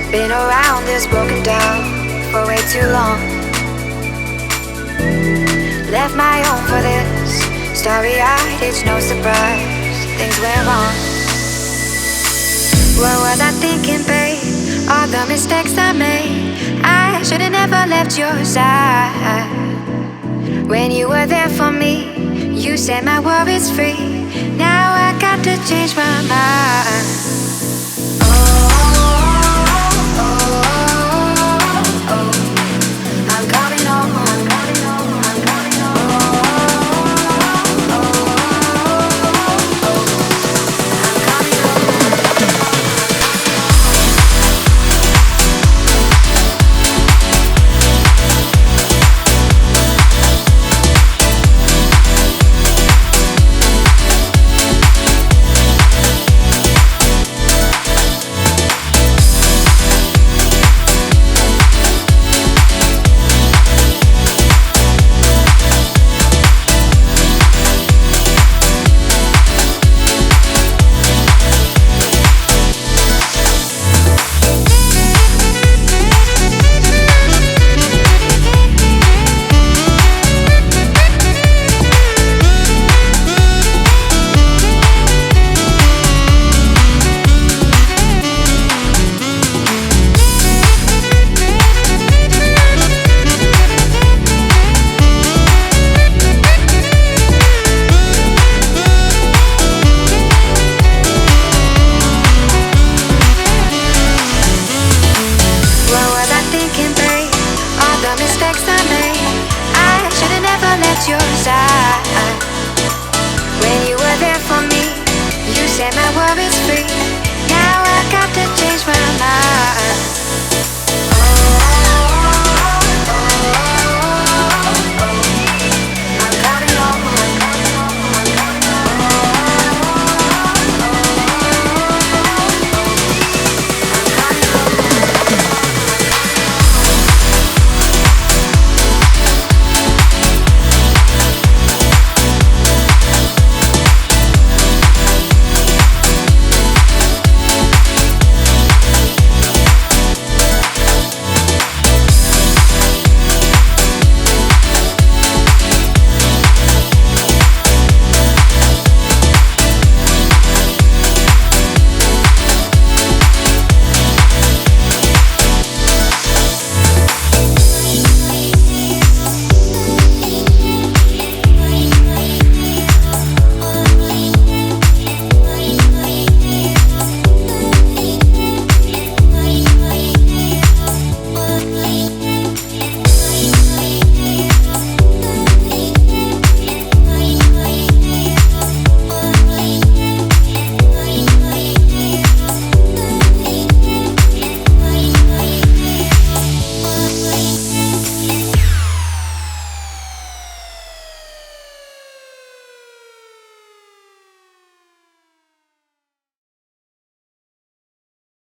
Been around this broken down for way too long. Left my home for this, starry-eyed, it's no surprise things went wrong. What was I thinking, babe? All the mistakes I made, I should've never left your side. When you were there for me, you set my worries free.